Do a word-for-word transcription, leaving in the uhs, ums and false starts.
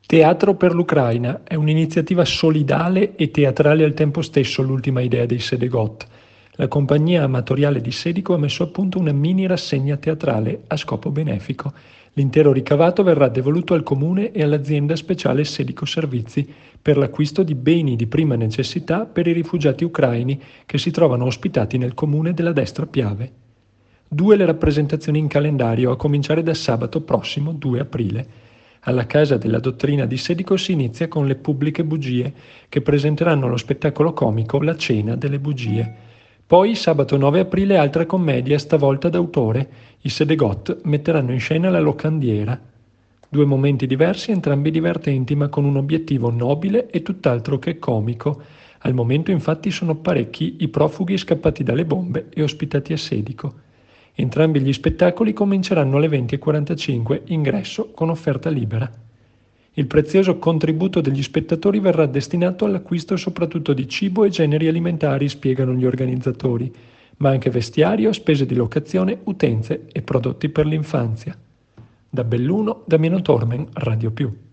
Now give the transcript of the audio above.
Teatro per l'Ucraina è un'iniziativa solidale e teatrale al tempo stesso, l'ultima idea dei Sedegot. La compagnia amatoriale di Sedico ha messo a punto una mini rassegna teatrale a scopo benefico. L'intero ricavato verrà devoluto al comune e all'azienda speciale Sedico Servizi per l'acquisto di beni di prima necessità per i rifugiati ucraini che si trovano ospitati nel comune della Destra Piave. Due le rappresentazioni in calendario, a cominciare da sabato prossimo due aprile. Alla Casa della Dottrina di Sedico si inizia con le Pubbliche Bugie, che presenteranno lo spettacolo comico La Cena delle Bugie. Poi, sabato nove aprile, altra commedia, stavolta d'autore. I Sedegot metteranno in scena La Locandiera. Due momenti diversi, entrambi divertenti, ma con un obiettivo nobile e tutt'altro che comico. Al momento, infatti, sono parecchi i profughi scappati dalle bombe e ospitati a Sedico. Entrambi gli spettacoli cominceranno alle venti e quarantacinque, ingresso con offerta libera. Il prezioso contributo degli spettatori verrà destinato all'acquisto soprattutto di cibo e generi alimentari, spiegano gli organizzatori, ma anche vestiario, spese di locazione, utenze e prodotti per l'infanzia. Da Belluno, Damiano Tormen, Radio Più.